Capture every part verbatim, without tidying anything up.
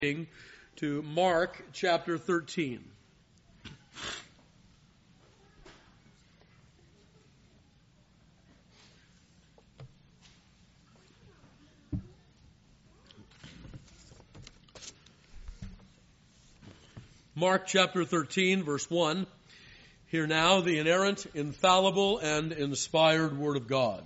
To Mark chapter thirteen. Mark chapter thirteen, verse one. Hear now the inerrant, infallible, and inspired word of God.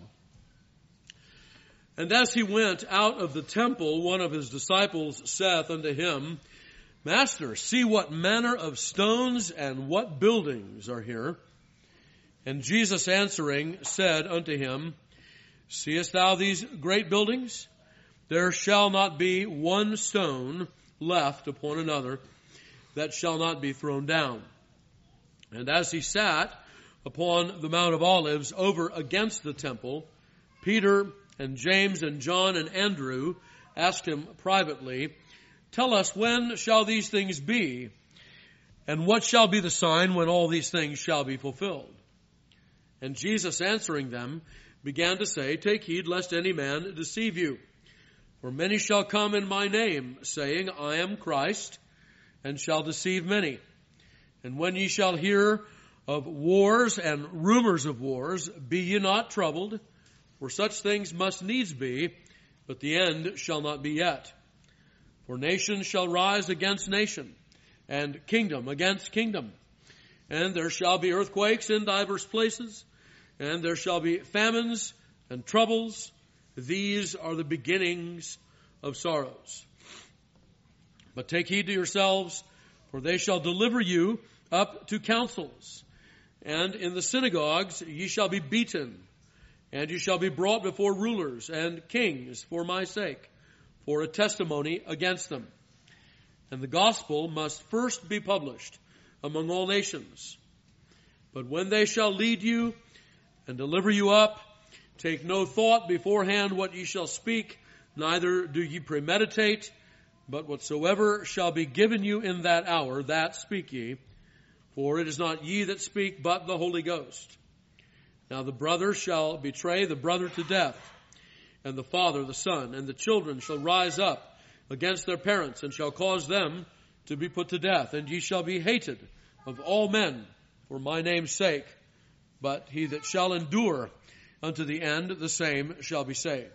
And as he went out of the temple, one of his disciples saith unto him, Master, see what manner of stones and what buildings are here. And Jesus answering said unto him, Seest thou these great buildings? There shall not be one stone left upon another that shall not be thrown down. And as he sat upon the Mount of Olives over against the temple, Peter and James and John and Andrew asked him privately, Tell us, when shall these things be? And what shall be the sign when all these things shall be fulfilled? And Jesus answering them began to say, Take heed lest any man deceive you. For many shall come in my name, saying, I am Christ, and shall deceive many. And when ye shall hear of wars and rumors of wars, be ye not troubled, for such things must needs be, but the end shall not be yet. For nation shall rise against nation, and kingdom against kingdom. And there shall be earthquakes in divers places, and there shall be famines and troubles. These are the beginnings of sorrows. But take heed to yourselves, for they shall deliver you up to councils. And in the synagogues ye shall be beaten, and you shall be brought before rulers and kings for my sake, for a testimony against them. And the gospel must first be published among all nations. But when they shall lead you and deliver you up, take no thought beforehand what ye shall speak, neither do ye premeditate, but whatsoever shall be given you in that hour, that speak ye. For it is not ye that speak, but the Holy Ghost. Now the brother shall betray the brother to death, and the father the son, and the children shall rise up against their parents, and shall cause them to be put to death. And ye shall be hated of all men for my name's sake, but he that shall endure unto the end, the same shall be saved.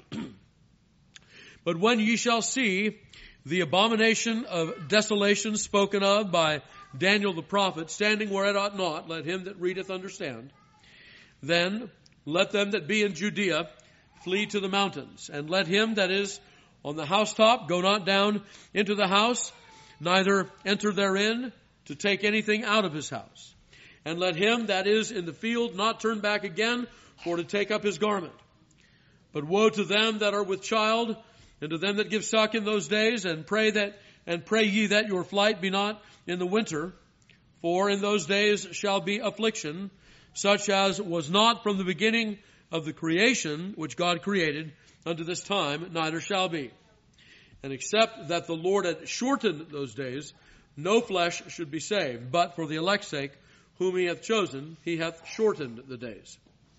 But when ye shall see the abomination of desolation spoken of by Daniel the prophet, standing where it ought not, let him that readeth understand. Then let them that be in Judea flee to the mountains, and let him that is on the housetop go not down into the house, neither enter therein to take anything out of his house. And let him that is in the field not turn back again for to take up his garment. But woe to them that are with child, and to them that give suck in those days, and pray that and pray ye that your flight be not in the winter, for in those days shall be affliction, such as was not from the beginning of the creation which God created unto this time, neither shall be. And except that the Lord had shortened those days, no flesh should be saved. But for the elect's sake, whom he hath chosen, he hath shortened the days.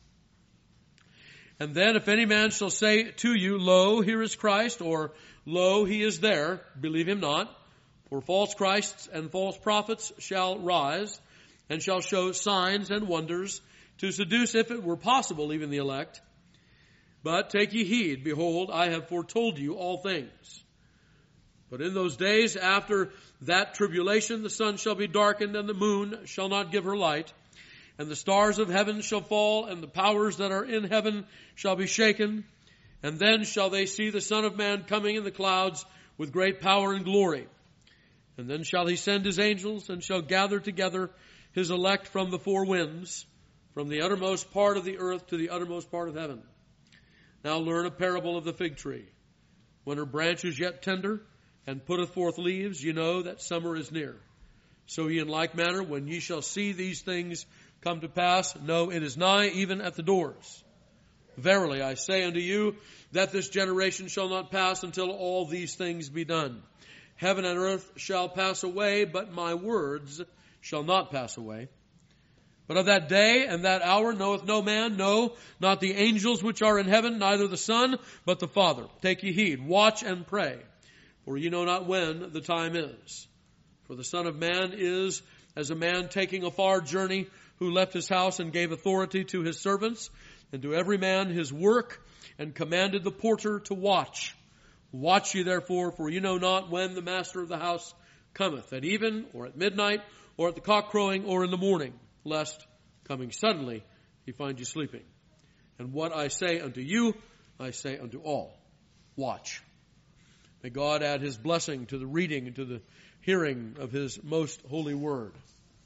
And then if any man shall say to you, Lo, here is Christ, or Lo, he is there, believe him not. For false Christs and false prophets shall rise, and shall show signs and wonders, to seduce, if it were possible, even the elect. But take ye heed, behold, I have foretold you all things. But in those days after that tribulation, the sun shall be darkened, and the moon shall not give her light, and the stars of heaven shall fall, and the powers that are in heaven shall be shaken. And then shall they see the Son of Man coming in the clouds with great power and glory. And then shall he send his angels, and shall gather together his elect from the four winds, from the uttermost part of the earth to the uttermost part of heaven. Now learn a parable of the fig tree. When her branch is yet tender, and putteth forth leaves, ye know that summer is near. So ye in like manner, when ye shall see these things come to pass, know it is nigh, even at the doors. Verily I say unto you, that this generation shall not pass until all these things be done. Heaven and earth shall pass away, but my words shall not pass away. But of that day and that hour knoweth no man, no, not the angels which are in heaven, neither the Son, but the Father. Take ye heed, watch and pray. for ye know not when the time is. For the Son of Man is as a man taking a far journey, who left his house and gave authority to his servants, and to every man his work, and commanded the porter to watch. Watch ye therefore, for ye know not when the master of the house cometh, at even, or at midnight, or at the cock crowing, or in the morning, lest, coming suddenly, he find you sleeping. And what I say unto you, I say unto all, watch. May God add his blessing to the reading and to the hearing of his most holy word.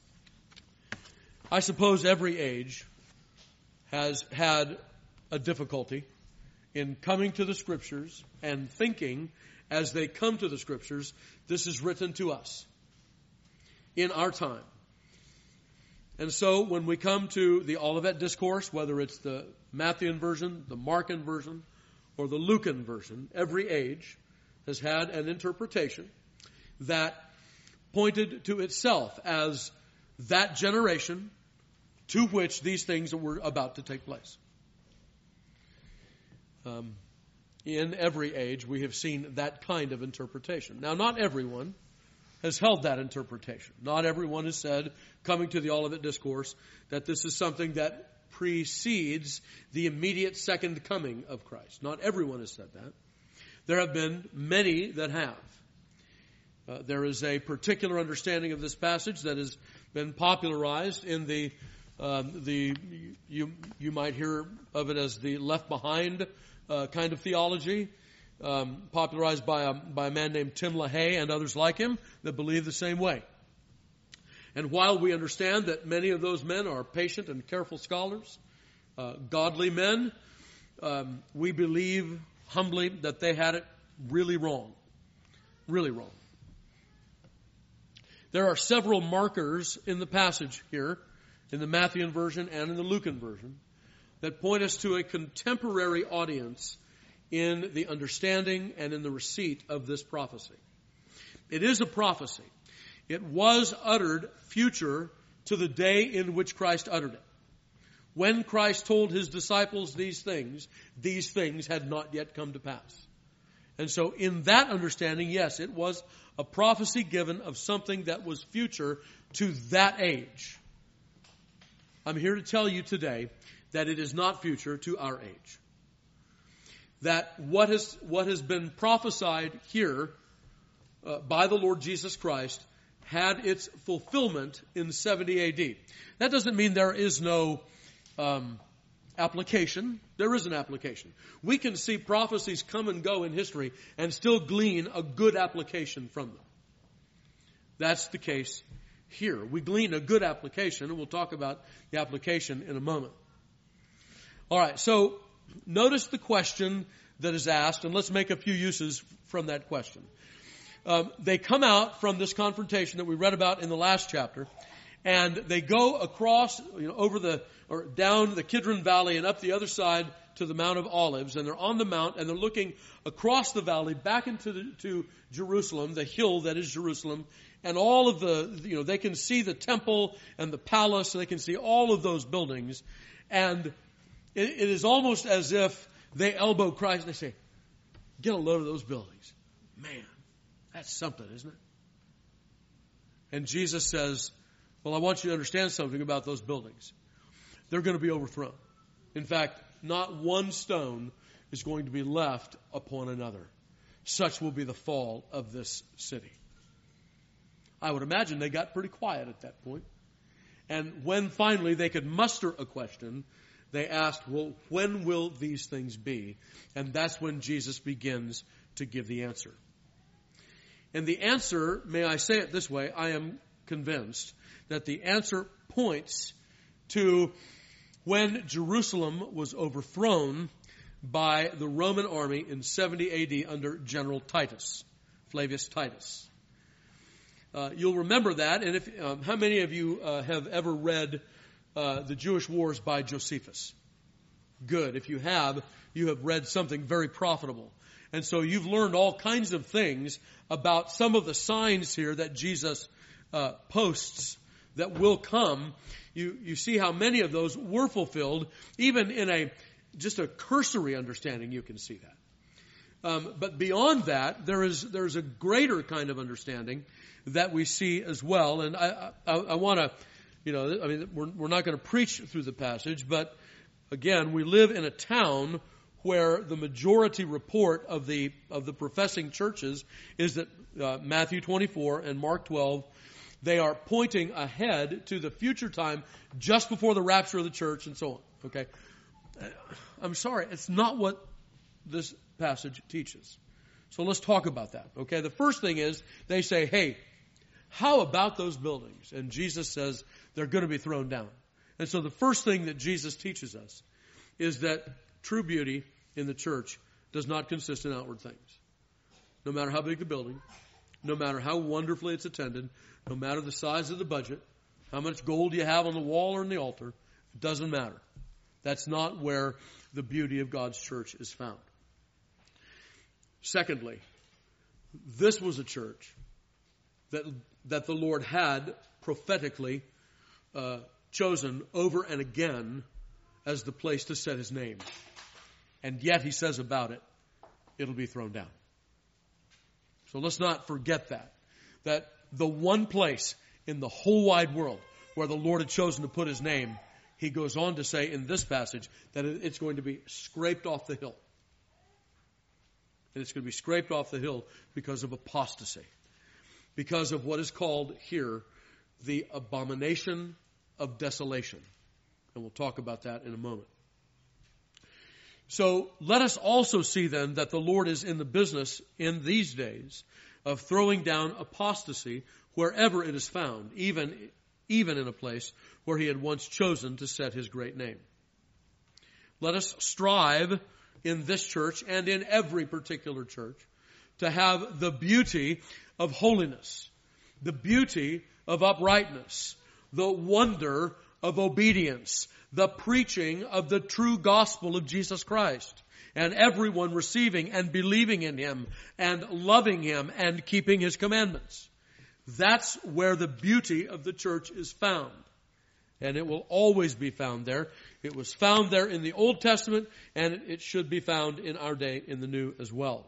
I suppose every age has had a difficulty in coming to the Scriptures and thinking as they come to the Scriptures, this is written to us in our time. And so when we come to the Olivet Discourse, whether it's the Matthean version, the Markan version, or the Lucan version, every age has had an interpretation that pointed to itself as that generation to which these things were about to take place. Um, in every age, we have seen that kind of interpretation. Now, not everyone has held that interpretation. Not everyone has said, coming to the Olivet Discourse, that this is something that precedes the immediate second coming of Christ. Not everyone has said that. There have been many that have. Uh, there is a particular understanding of this passage that has been popularized in the um, the you you might hear of it as the Left Behind uh, kind of theology, um, popularized by a by a man named Tim LaHaye and others like him that believe the same way. And while we understand that many of those men are patient and careful scholars, uh, godly men, um, we believe humbly that they had it really wrong, really wrong. There are several markers in the passage here, in the Matthean version and in the Lucan version, that point us to a contemporary audience in the understanding and in the receipt of this prophecy. It is a prophecy. It was uttered future to the day in which Christ uttered it. When Christ told his disciples these things, these things had not yet come to pass. And so in that understanding, yes, it was a prophecy given of something that was future to that age. I'm here to tell you today that it is not future to our age. That what has, what has been prophesied here uh, by the Lord Jesus Christ had its fulfillment in seventy A D. That doesn't mean there is no um, application. There is an application. We can see prophecies come and go in history and still glean a good application from them. That's the case here. We glean a good application, and we'll talk about the application in a moment. All right, so notice the question that is asked, and let's make a few uses from that question. Um, they come out from this confrontation that we read about in the last chapter, and they go across, you know, over the, or down the Kidron Valley and up the other side to the Mount of Olives, and they're on the mount, and they're looking across the valley back into the, to Jerusalem, the hill that is Jerusalem, and all of the, you know, they can see the temple and the palace, and they can see all of those buildings, and it, it is almost as if they elbow Christ and they say, get a load of those buildings. Man, that's something, isn't it? And Jesus says, well, I want you to understand something about those buildings. They're going to be overthrown. In fact, not one stone is going to be left upon another. Such will be the fall of this city. I would imagine they got pretty quiet at that point. And when finally they could muster a question, they asked, well, when will these things be? And that's when Jesus begins to give the answer. And the answer, may I say it this way, I am convinced that the answer points to when Jerusalem was overthrown by the Roman army in seventy A D under General Titus, Flavius Titus. Uh, you'll remember that, and if um, how many of you uh, have ever read uh, the Jewish Wars by Josephus? Good. If you have, you have read something very profitable. And so you've learned all kinds of things about some of the signs here that Jesus uh, posts that will come. You you see how many of those were fulfilled, even in a just a cursory understanding. You can see that. Um, but beyond that, there is there's a greater kind of understanding that we see as well. And I I, I want to, you know, I mean, we're we're not going to preach through the passage, but again, we live in a town where the majority report of the of the professing churches is that uh, Matthew twenty-four and Mark twelve, they are pointing ahead to the future time just before the rapture of the church and so on. Okay, I'm sorry, it's not what this passage teaches. So let's talk about that. Okay, the first thing is they say, hey, how about those buildings? And Jesus says they're going to be thrown down. And so the first thing that Jesus teaches us is that true beauty in the church does not consist in outward things. No matter how big the building, no matter how wonderfully it's attended, no matter the size of the budget, how much gold you have on the wall or in the altar, it doesn't matter. That's not where the beauty of God's church is found. Secondly, this was a church that that the Lord had prophetically uh, chosen over and again as the place to set his name. And yet he says about it, it'll be thrown down. So let's not forget that. That the one place in the whole wide world where the Lord had chosen to put his name, he goes on to say in this passage that it's going to be scraped off the hill. And it's going to be scraped off the hill because of apostasy. Because of what is called here the abomination of desolation. And we'll talk about that in a moment. So let us also see then that the Lord is in the business in these days of throwing down apostasy wherever it is found, even, even in a place where he had once chosen to set his great name. Let us strive in this church and in every particular church to have the beauty of holiness, the beauty of uprightness, the wonder of obedience, the preaching of the true gospel of Jesus Christ, and everyone receiving and believing in him and loving him and keeping his commandments. That's where the beauty of the church is found. And it will always be found there. It was found there in the Old Testament, and it should be found in our day in the New as well.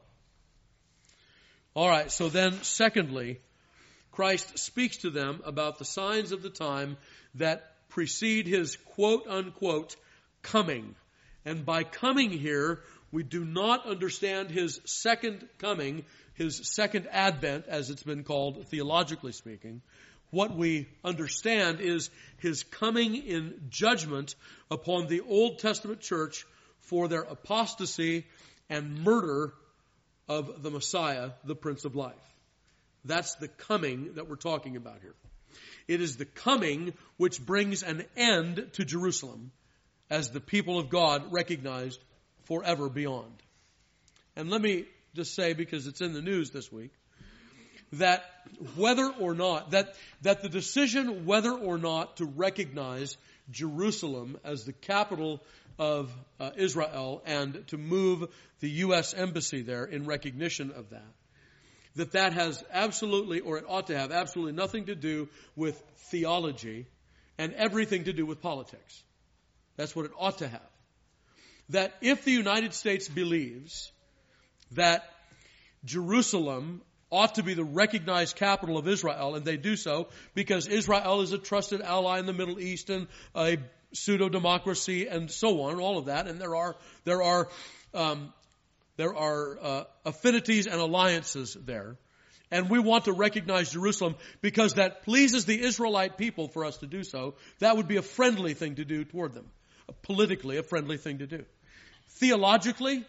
All right, so then secondly, Christ speaks to them about the signs of the time that precede his quote-unquote coming. And by coming here, we do not understand his second coming, his second advent, as it's been called theologically speaking. What we understand is his coming in judgment upon the Old Testament church for their apostasy and murder of the Messiah, the Prince of Life. That's the coming that we're talking about here. It is the coming which brings an end to Jerusalem as the people of God recognized forever beyond. And let me just say, because it's in the news this week, that whether or not, that, that the decision whether or not to recognize Jerusalem as the capital of uh, Israel and to move the U S embassy there in recognition of that, that that has absolutely, or it ought to have absolutely nothing to do with theology and everything to do with politics. That's what it ought to have. That if the United States believes that Jerusalem ought to be the recognized capital of Israel, and they do so because Israel is a trusted ally in the Middle East and a pseudo-democracy and so on, all of that, and there are there are um, there are uh, affinities and alliances there, and we want to recognize Jerusalem because that pleases the Israelite people for us to do so. That would be a friendly thing to do toward them, a politically a friendly thing to do. Theologically,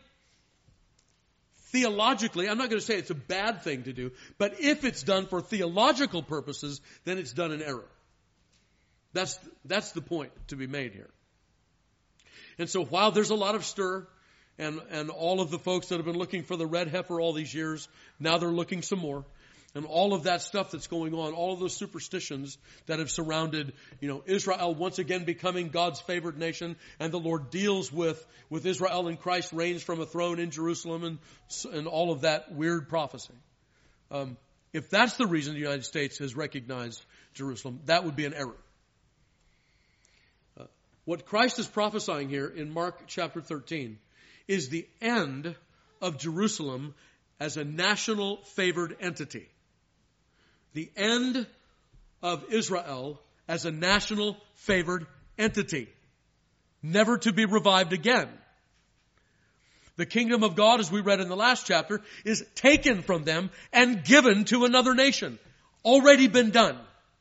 Theologically, I'm not going to say it's a bad thing to do, but if it's done for theological purposes, then it's done in error. That's, that's the point to be made here. And so while there's a lot of stir, and, and all of the folks that have been looking for the red heifer all these years, now they're looking some more, and all of that stuff that's going on, all of those superstitions that have surrounded, you know, Israel once again becoming God's favored nation, and the Lord deals with, with Israel and Christ reigns from a throne in Jerusalem and, and all of that weird prophecy. Um, if that's the reason the United States has recognized Jerusalem, that would be an error. Uh, what Christ is prophesying here in Mark chapter thirteen is the end of Jerusalem as a national favored entity. The end of Israel as a national favored entity, never to be revived again. The kingdom of God, as we read in the last chapter, is taken from them and given to another nation. Already been done.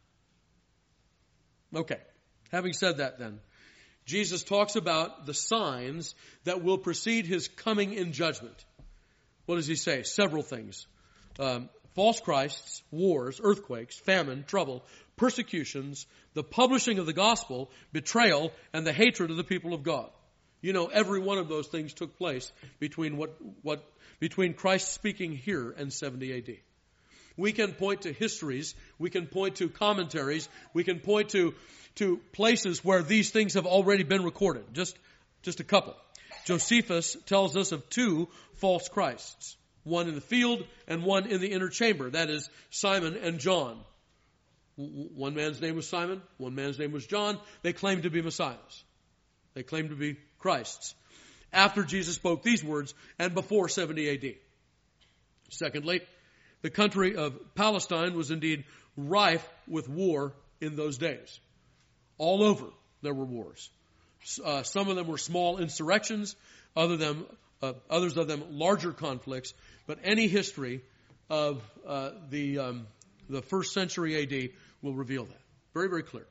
Okay. Having said that then, Jesus talks about the signs that will precede his coming in judgment. What does he say? Several things. Um, false Christs, wars, earthquakes, famine, trouble, persecutions, the publishing of the gospel, betrayal, and the hatred of the people of God. You know, every one of those things took place between what, what, between Christ speaking here and seventy A D. We can point to histories, we can point to commentaries, we can point to, to places where these things have already been recorded. Just, just a couple. Josephus tells us of two false Christs. One in the field and one in the inner chamber. That is Simon and John. One man's name was Simon, one man's name was John. They claimed to be Messiahs. They claimed to be Christs. After Jesus spoke these words and before seventy A D. Secondly, the country of Palestine was indeed rife with war in those days. All over there were wars. Uh, some of them were small insurrections, other them, uh, others of them larger conflicts. But any history of uh, the um, the first century A D will reveal that. Very, very clear.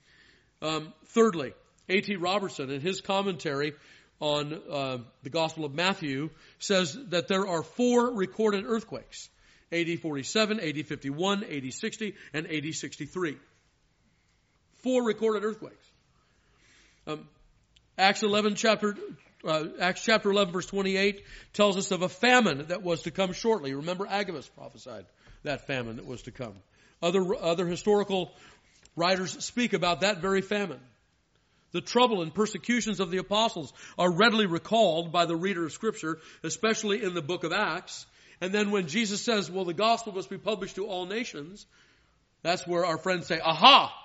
Um, thirdly, A T Robertson, in his commentary on uh, the Gospel of Matthew, says that there are four recorded earthquakes. A D forty-seven, A D fifty-one, A D sixty, and A D sixty-three. Four recorded earthquakes. Um, Acts eleven chapter, uh, Acts chapter eleven verse twenty-eight tells us of a famine that was to come shortly. Remember, Agabus prophesied that famine that was to come. Other other historical writers speak about that very famine. The trouble and persecutions of the apostles are readily recalled by the reader of Scripture, especially in the book of Acts. And then when Jesus says, well, the gospel must be published to all nations, that's where our friends say, aha,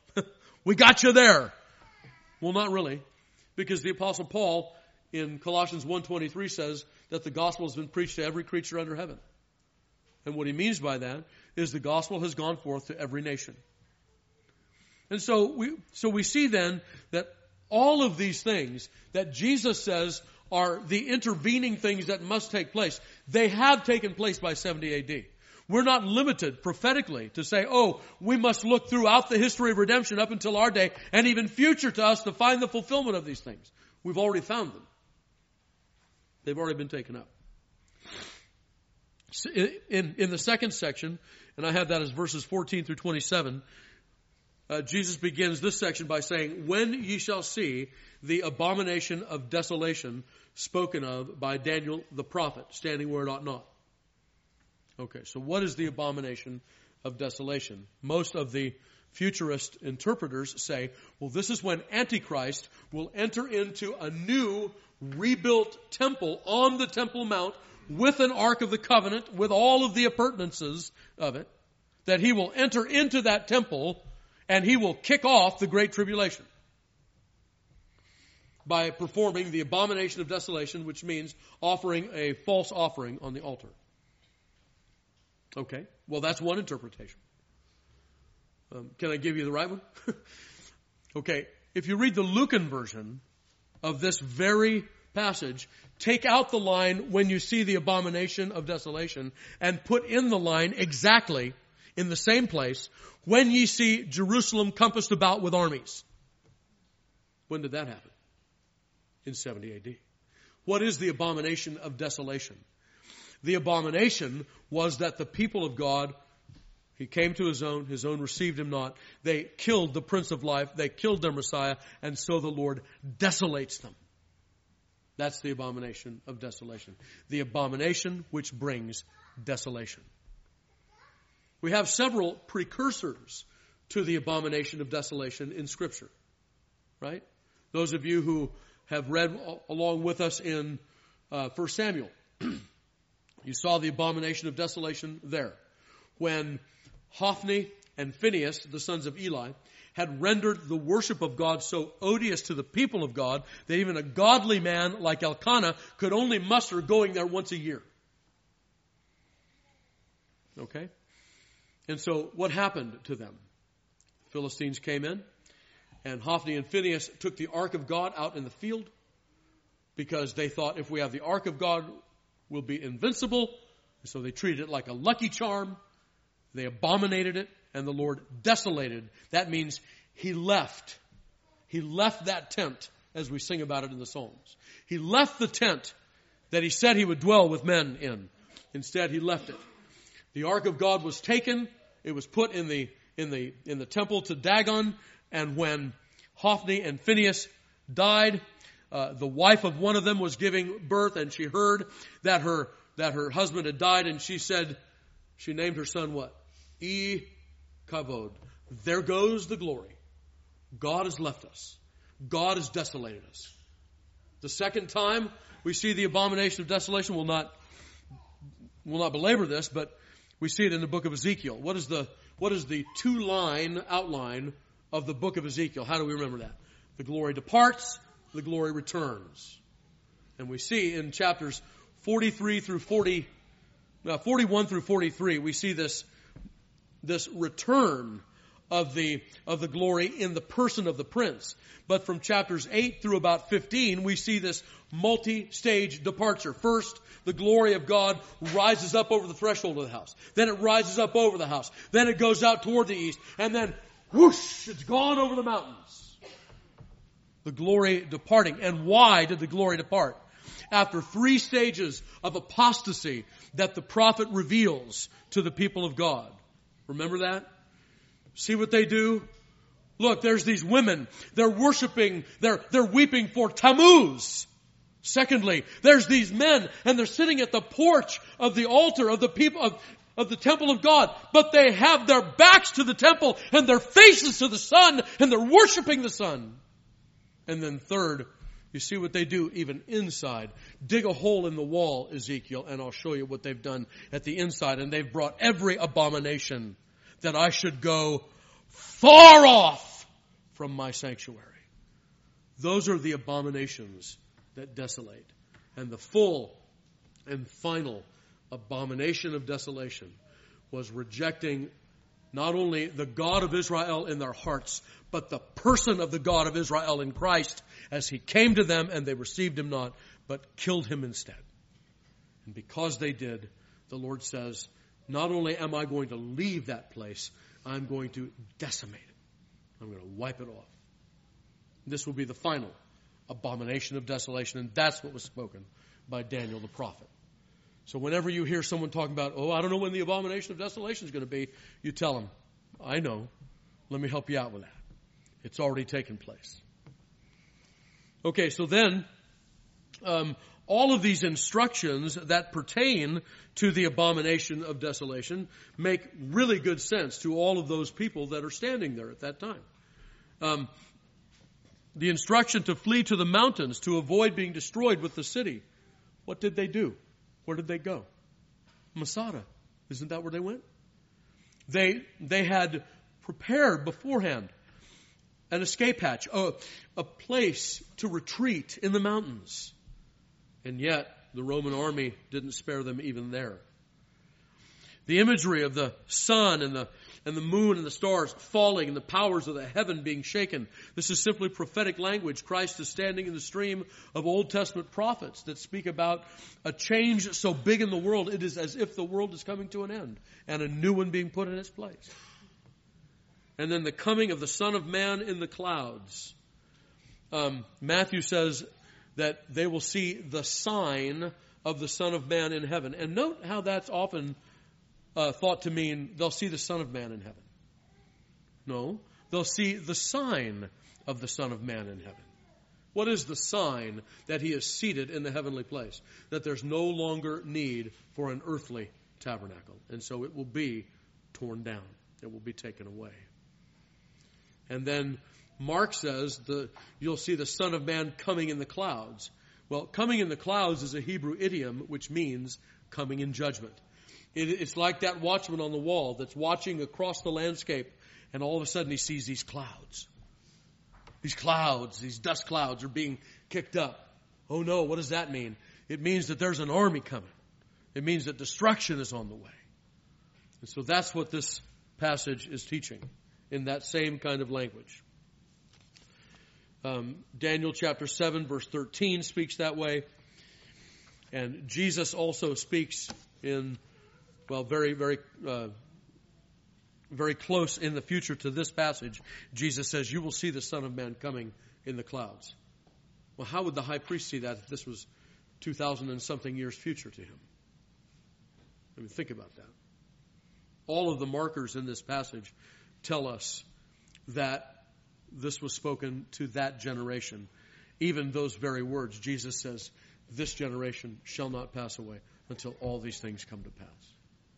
we got you there. Well, not really, because the Apostle Paul in Colossians one twenty-three says that the gospel has been preached to every creature under heaven. And what he means by that is the gospel has gone forth to every nation. And so we, so we see then that all of these things that Jesus says are the intervening things that must take place, they have taken place by seventy A D. We're not limited prophetically to say, oh, we must look throughout the history of redemption up until our day and even future to us to find the fulfillment of these things. We've already found them. They've already been taken up. In, in the second section, and I have that as verses fourteen through twenty-seven, uh, Jesus begins this section by saying, when ye shall see the abomination of desolation spoken of by Daniel the prophet, standing where it ought not. Okay, so what is the abomination of desolation? Most of the futurist interpreters say, well, this is when Antichrist will enter into a new rebuilt temple on the Temple Mount with an Ark of the Covenant, with all of the appurtenances of it, that he will enter into that temple and he will kick off the Great Tribulation by performing the abomination of desolation, which means offering a false offering on the altar. Okay, well, that's one interpretation. Um, can I give you the right one? Okay, if you read the Lucan version of this very passage, take out the line, when you see the abomination of desolation, and put in the line exactly in the same place, when ye see Jerusalem compassed about with armies. When did that happen? In seventy A D. What is the abomination of desolation? The abomination was that the people of God, he came to his own, his own received him not. They killed the Prince of Life, they killed their Messiah, and so the Lord desolates them. That's the abomination of desolation. The abomination which brings desolation. We have several precursors to the abomination of desolation in Scripture. Right? Those of you who have read along with us in uh, First Samuel, you saw the abomination of desolation there. When Hophni and Phinehas, the sons of Eli, had rendered the worship of God so odious to the people of God that even a godly man like Elkanah could only muster going there once a year. Okay? And so what happened to them? Philistines came in, and Hophni and Phinehas took the ark of God out in the field because they thought if we have the ark of God, we'll be invincible. So they treated it like a lucky charm. They abominated it, and the Lord desolated. That means he left. He left that tent, as we sing about it in the Psalms. He left the tent that he said he would dwell with men in. Instead, he left it. The ark of God was taken. It was put in the in the in the temple to Dagon. And when Hophni and Phinehas died, uh, the wife of one of them was giving birth, and she heard that her that her husband had died, and she said, she named her son what? E Kavod. There goes the glory. God has left us. God has desolated us. The second time we see the abomination of desolation, we'll not we'll not belabor this, but we see it in the book of Ezekiel. What is the what is the two-line outline of the book of Ezekiel? How do we remember that? The glory departs, the glory returns. And we see in chapters forty-three through forty, uh, forty-one through forty-three, we see this this return of the of the glory in the person of the prince. But from chapters eight through about fifteen, we see this multi-stage departure. First, the glory of God rises up over the threshold of the house. Then it rises up over the house. Then it goes out toward the east. And then, whoosh, it's gone over the mountains. The glory departing. And why did the glory depart? After three stages of apostasy that the prophet reveals to the people of God. Remember that? See what they do? Look, there's these women. They're worshiping, they're, they're weeping for Tammuz. Secondly, there's these men, and they're sitting at the porch of the altar of the people of, of the temple of God, but they have their backs to the temple and their faces to the sun, and they're worshiping the sun. And then third, you see what they do even inside. Dig a hole in the wall, Ezekiel, and I'll show you what they've done at the inside. And they've brought every abomination that I should go far off from my sanctuary. Those are the abominations that desolate. And the full and final abomination of desolation was rejecting not only the God of Israel in their hearts, but the person of the God of Israel in Christ as he came to them and they received him not, but killed him instead. And because they did, the Lord says, not only am I going to leave that place, I'm going to decimate it. I'm going to wipe it off. This will be the final abomination of desolation, and that's what was spoken by Daniel the prophet. So whenever you hear someone talking about, oh, I don't know when the abomination of desolation is going to be, you tell them, I know. Let me help you out with that. It's already taken place. Okay, so then, um, all of these instructions that pertain to the abomination of desolation make really good sense to all of those people that are standing there at that time. Um, the instruction to flee to the mountains to avoid being destroyed with the city. What did they do? Where did they go? Masada. Isn't that where they went? They they had prepared beforehand an escape hatch, a, a place to retreat in the mountains. And yet, the Roman army didn't spare them even there. The imagery of the sun and the and the moon and the stars falling and the powers of the heaven being shaken. This is simply prophetic language. Christ is standing in the stream of Old Testament prophets that speak about a change so big in the world, it is as if the world is coming to an end and a new one being put in its place. And then the coming of the Son of Man in the clouds. Um, Matthew says that they will see the sign of the Son of Man in heaven. And note how that's often uh, thought to mean they'll see the Son of Man in heaven. No, they'll see the sign of the Son of Man in heaven. What is the sign that he is seated in the heavenly place? That there's no longer need for an earthly tabernacle. And so it will be torn down. It will be taken away. And then Mark says the, you'll see the Son of Man coming in the clouds. Well, coming in the clouds is a Hebrew idiom which means coming in judgment. It, it's like that watchman on the wall that's watching across the landscape, and all of a sudden he sees these clouds. These clouds, these dust clouds are being kicked up. Oh no, what does that mean? It means that there's an army coming. It means that destruction is on the way. And so that's what this passage is teaching in that same kind of language. Um, Daniel chapter seven verse thirteen speaks that way. And Jesus also speaks in, well, very, very, uh, very close in the future to this passage. Jesus says, you will see the Son of Man coming in the clouds. Well, how would the high priest see that if this was two thousand and something years future to him? I mean, think about that. All of the markers in this passage tell us that this was spoken to that generation. Even those very words, Jesus says, this generation shall not pass away until all these things come to pass.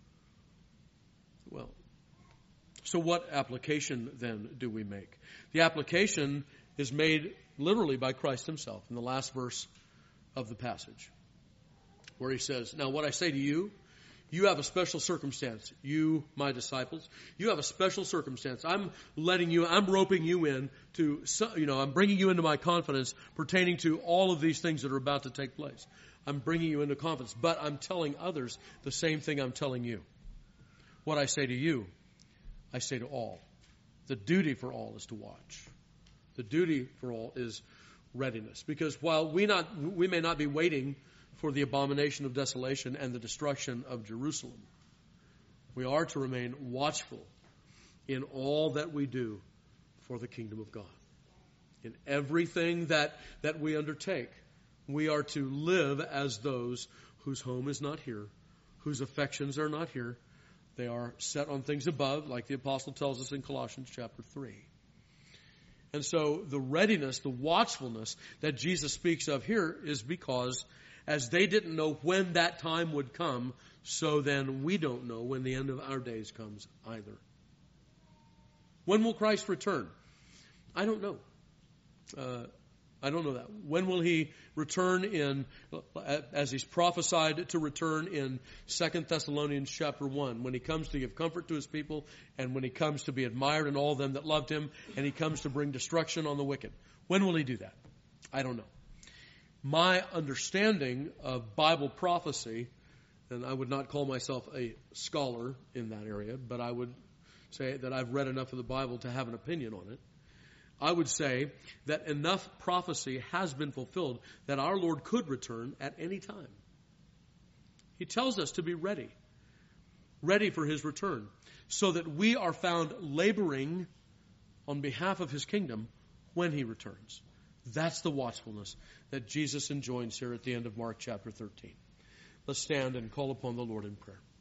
Well, so what application then do we make? The application is made literally by Christ himself in the last verse of the passage, where he says, now what I say to you, you have a special circumstance. You, my disciples, you have a special circumstance. I'm letting you, I'm roping you in to, you know, I'm bringing you into my confidence pertaining to all of these things that are about to take place. I'm bringing you into confidence, but I'm telling others the same thing I'm telling you. What I say to you, I say to all. The duty for all is to watch. The duty for all is readiness. Because while we not, we may not be waiting for the abomination of desolation and the destruction of Jerusalem, we are to remain watchful in all that we do for the kingdom of God. In everything that, that we undertake, we are to live as those whose home is not here, whose affections are not here. They are set on things above, like the apostle tells us in Colossians chapter three. And so the readiness, the watchfulness that Jesus speaks of here is because as they didn't know when that time would come, so then we don't know when the end of our days comes either. When will Christ return? I don't know. Uh, I don't know that. When will he return in, as he's prophesied to return in Second Thessalonians chapter one, when he comes to give comfort to his people, and when he comes to be admired in all them that loved him, and he comes to bring destruction on the wicked. When will he do that? I don't know. My understanding of Bible prophecy, and I would not call myself a scholar in that area, but I would say that I've read enough of the Bible to have an opinion on it. I would say that enough prophecy has been fulfilled that our Lord could return at any time. He tells us to be ready, ready for his return, so that we are found laboring on behalf of his kingdom when he returns. That's the watchfulness that Jesus enjoins here at the end of Mark chapter thirteen. Let's stand and call upon the Lord in prayer.